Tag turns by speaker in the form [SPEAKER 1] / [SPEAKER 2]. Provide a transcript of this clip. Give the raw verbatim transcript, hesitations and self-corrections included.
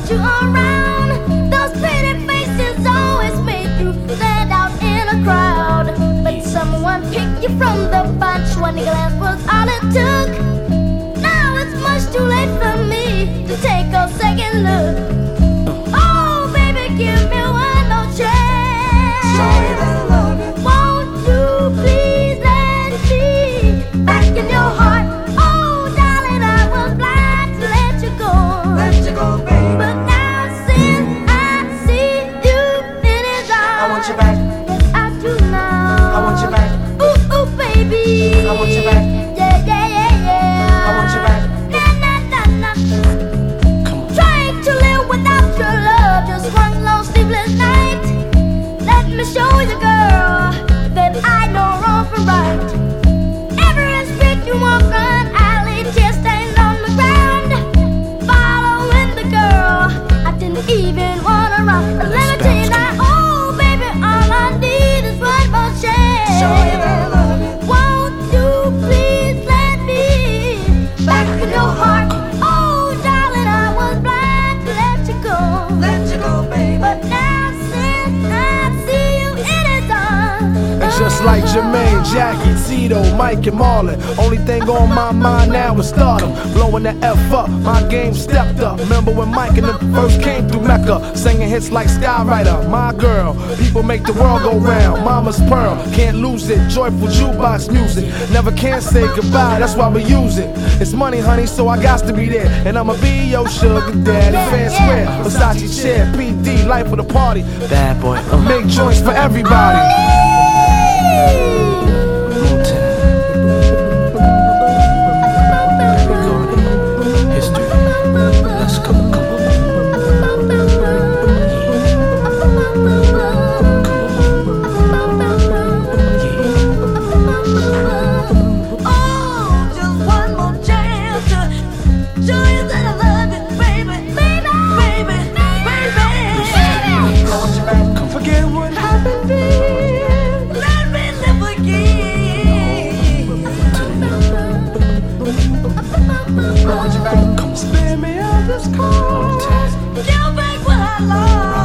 [SPEAKER 1] want you around. Those pretty faces always make you stand out in a crowd. But someone picked you from the bunch. One glance was all it took. Now it's much too late for me to take a second look. Oh, baby, give me one more chance.
[SPEAKER 2] Sorry that I love you.
[SPEAKER 1] Won't you please let me back in your heart? Oh, darling, I was blind to let you go.
[SPEAKER 2] Let you go, baby.
[SPEAKER 1] But now since I see you in his arms,
[SPEAKER 2] I want you back.
[SPEAKER 1] Yes, I do now.
[SPEAKER 2] I want you back.
[SPEAKER 1] Ooh, ooh, baby.
[SPEAKER 2] I want you back.
[SPEAKER 1] Yeah, yeah, yeah, yeah.
[SPEAKER 2] I want you back.
[SPEAKER 1] Nah, nah, nah, nah. Trying to live without your love, just one long sleepless night. Let me show you, girl, that I know wrong from right. Every street you walk on, alley, tear stains on the ground. Following the girl, I didn't even wanna run. Let me tell you now, oh baby, all I need is one more chance.
[SPEAKER 2] Sorry that I love you.
[SPEAKER 1] Won't you please let me back in your heart? Oh, darling, I was blind to let you go.
[SPEAKER 2] Let you go, baby.
[SPEAKER 1] But now since I see you in his arms,
[SPEAKER 3] It's just like Jermaine, Jackie, Tito, Mike, and Marlon. Only thing on my mind now is stardom. Blowing the F up, my game stepped up. Remember when Mike and them first came through Mecca, singing hits like Skywriter, My Girl. People make the world go round. Mama's Pearl, can't lose it. Joyful jukebox music, never can say goodbye. That's why we use it. It's money, honey, so I got to be there. And I'ma be your sugar daddy. Fair square, Versace chair, P D, life of the party.
[SPEAKER 4] Bad boy, uh,
[SPEAKER 3] Make joints for everybody.
[SPEAKER 4] history. Let's go, come on.
[SPEAKER 2] Oh, just one more chance to show you that I love you, baby. Baby, baby, baby. I want you back.
[SPEAKER 3] Forget what happened then.
[SPEAKER 2] Let me live again. I want you back.
[SPEAKER 3] Spare me of this call.
[SPEAKER 2] Give back what I lost.